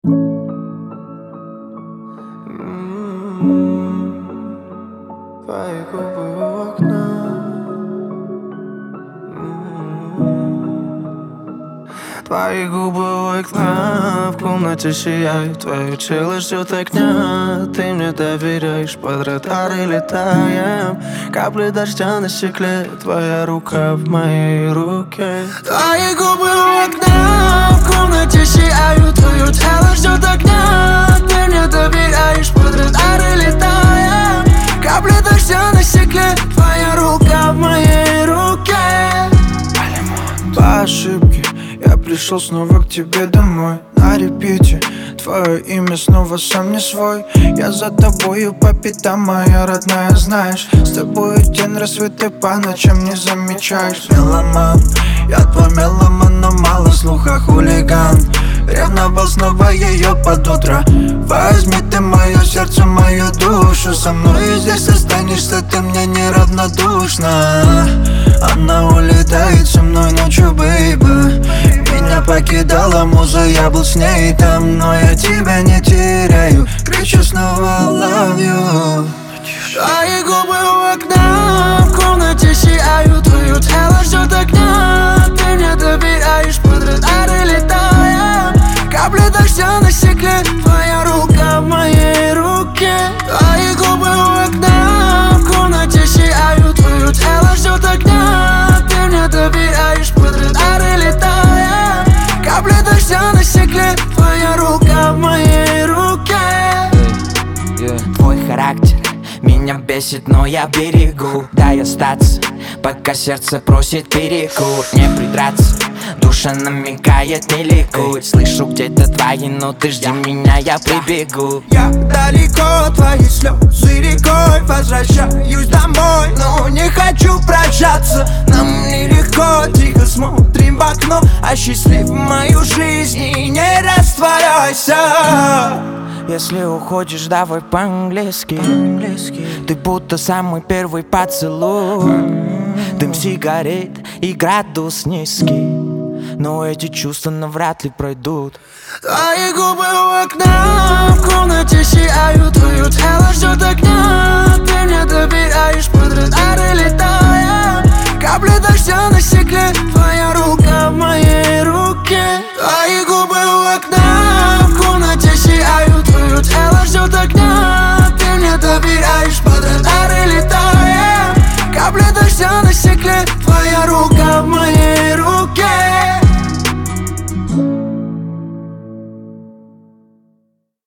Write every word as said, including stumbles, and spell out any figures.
Твои губы у окна. Твои губы у окна, в комнате сияют. Твое тело ждет огня. Ты мне доверяешь, под радары летаем. Капли дождя на стекле, твоя рука в моей руке. Твои губы у окна, в комнате сияют. Твое тело ждет огня. Ты мне доверяешь, под радары летаем. Капли дождя на стекле, твоя рука в моей руке. По ошибке я пришел снова к тебе домой. На репите твое имя снова сам не свой. Я за тобою по пятам, моя родная, знаешь. С тобой день рассвет, ты по ночам не замечаешь. Меломан, я твой меломан, но мало слуха, хулиган. Ревновал снова ее под утро. Возьми ты мое сердце, мою душу. Со мной здесь останешься, ты мне неравнодушна. Она улетает со мной ночью, бейби. Меня покидала муза, я был с ней там. Но я тебя не теряю, кричу снова love you. Твои губы у окна, в комнате сияют. Твое тело ждет огня. Ты мне доверяешь, под радары летаем. Капли дождя на стекле, твоя рука в моей руке. Твои губы у окна, в комнате сияют. Твое тело ждет огня. Ты мне доверяешь, под радары летаем. Капли дождя на стекле, твоя рука в моей руке. Твой характер меня бесит, но я берегу. Дай остаться, пока сердце просит перекур. Не придраться, душа намекает, не ликуй. Слышу где-то твои ноты, жди меня, я прибегу. Я далеко, твои слезы рекой. Возвращаюсь домой, но не хочу прощаться. Нам нелегко, тихо смотрим в окно. Осчастливь мою жизнь и не растворяйся. Если уходишь, давай по-английски. Ты будто самый первый поцелуй. Дым сигарет и градус низкий, но эти чувства навряд ли пройдут. Твои губы у окна, в комнате сияют. Твое тело ждет огня.